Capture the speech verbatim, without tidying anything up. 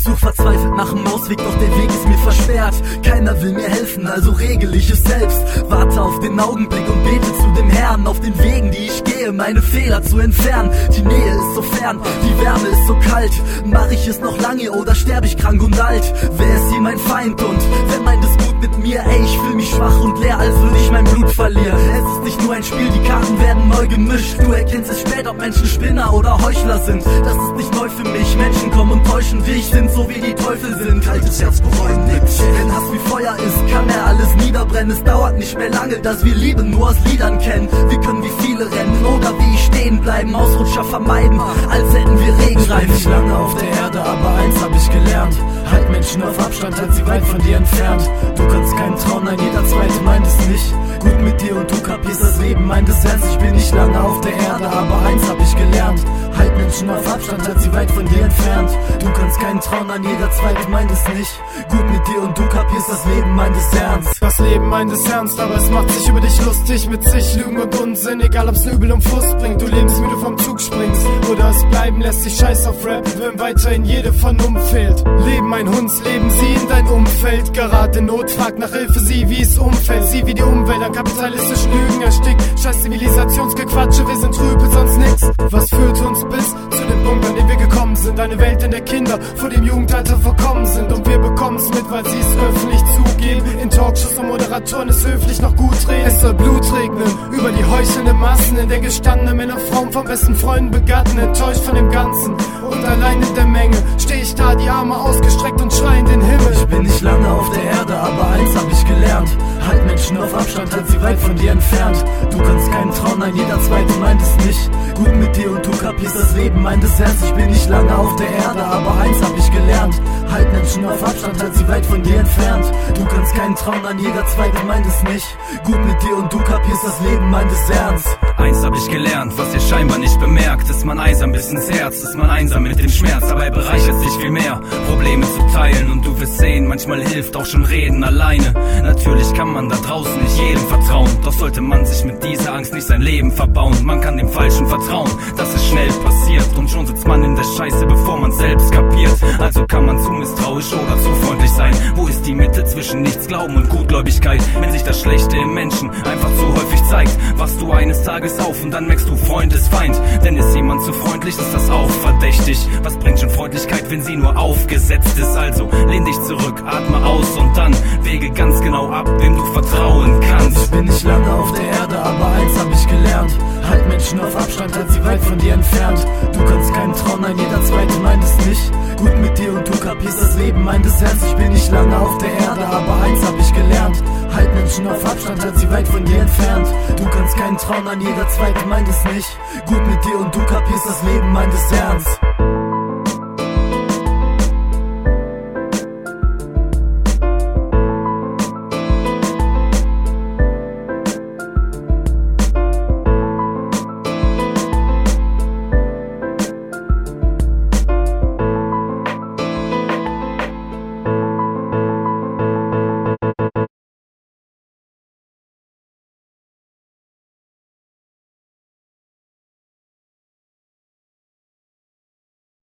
such verzweifelt nach einem Ausweg, doch der Weg ist mir versperrt. Keiner will mir helfen, also regel ich es selbst. Warte auf den Augenblick und bete zu dem Herrn. Auf den Wegen, die ich gehe, meine Fehler zu entfernen. Die Nähe ist so fern, die Wärme ist so kalt. Mach ich es noch lange oder sterbe ich krank und alt? Wer ist hier mein Feind und wer meint es gut mit mir? Ey, ich fühl mich schwach und leer, als würde ich mein Blut verlieren. Es ist nicht nur ein Spiel, die Karten werden neu gemischt. Du erkennst es spät, ob Menschen Spinner oder Heuchler sind. Das ist nicht neu für mich, Menschen kommen und täuschen wie ich sind, so wie die Teufel sind. Kaltes Herz bereut nix. Wenn Hass wie Feuer ist, kann er alles niederbrennen. Es dauert nicht mehr lange, dass wir Liebe nur aus Liedern kennen. Wir können wie viele rennen oder wie ich stehen bleiben, Ausrutscher vermeiden, als hätten wir Regenreifen. Ich bin nicht lange auf der Erde, aber eins hab ich gelernt: halt Menschen auf Abstand, halt sie weit von dir entfernt. Du kannst keinen trauen, nein, jeder Zweite meint es nicht gut mit dir und du kapierst das Leben, meint es ernst. Ich bin nicht lange auf der Erde, aber eins hab ich gelernt: halt Menschen auf Abstand, halt sie weit von dir entfernt. Du kannst keinen trauen, nein, jeder Zweite meint es nicht gut mit dir und du kapierst das Leben, meint es ernst. Das Leben meint es ernst, aber es macht sich über dich lustig mit sich Lügen und Unsinn, egal ob's Übel und Frust bringt. Du lebensmüde vom Zug springst oder es bleiben lässt, dich scheiß auf Rap, wenn weiterhin jede Vernunft fehlt. Leben ein Hunds, leben sie in dein Umfeld, gerade in Not, frag nach Hilfe, sie wie es umfällt. Sie wie die Umwelt an kapitalistischen Lügen erstickt. Scheiß Zivilisationsgequatsche, wir sind Rüpel, sonst nix. Was führt uns bis zu dem Punkt, an dem wir gekommen sind? Eine Welt, in der Kinder vor dem Jugendalter verkommen sind und wir bekommen's mit, weil sie es öffentlich zugeben. In Talkshows und Moderatoren es höflich noch gut reden. Es soll Blut regnen über die heuchelnden Massen, in der gestandene Männer Frauen von besten Freunden begatten, enttäuscht von dem Ganzen. Und allein in der Menge steh ich da, die Arme ausgestreckt und schrei in den Himmel. Ich bin nicht lange auf der Erde, aber eins hab ich gelernt: halt Menschen auf Abstand, halt sie weit von dir entfernt. Du kannst keinen trauen, nein, jeder Zweite meint es nicht gut mit dir und du kapierst das Leben, meint es ernst. Ich bin nicht lange auf der Erde, aber eins hab ich gelernt: halt Menschen auf Abstand, halt sie weit von dir entfernt. Du kannst keinen trauen, nein, jeder Zweite meint es nicht gut mit dir und du kapierst das Leben, meint es ernst. Eins hab ich gelernt, was ihr scheinbar nicht bemerkt: ist man einsam bis ins Herz, ist man einsam mit dem Schmerz. Dabei bereichert sich viel mehr, Probleme zu teilen. Und du wirst sehen, manchmal hilft auch schon reden alleine. Natürlich kann man da draußen nicht jedem vertrauen, doch sollte man sich mit dieser Angst nicht sein Leben verbauen. Man kann dem Falschen vertrauen, dass es schnell passiert und schon sitzt man in der Scheiße, bevor man selbst kapiert. Also kann man zu misstrauisch oder zu freundlich sein. Wo ist die Mitte zwischen Nichtsglauben und Gutgläubigkeit? Wenn sich das Schlechte im Menschen einfach zu häufig zeigt, wachst du eines Tages auf und dann merkst du, Freund ist Feind. Denn ist jemand zu freundlich, ist das auch verdächtig. Was bringt schon Freundlichkeit, wenn sie nur aufgesetzt ist? Also lehn dich zurück, atme aus und dann wege ganz genau ab, wem du vertrauen kannst. Ich bin nicht lange auf der Erde, aber eins hab ich gelernt: halt Menschen auf Abstand, halt sie weit von dir entfernt. Du kannst keinen trauen, nein, jeder Zweite meint es nicht gut mit dir und du kapierst das Leben, meint es ernst. Ich bin nicht lange auf der Erde, aber eins hab ich gelernt: halt Menschen auf Abstand, halt sie weit von dir entfernt. Du kannst keinen trauen, nein, jeder Zweite meint es nicht gut mit dir und du kapierst das Leben, meint es ernst.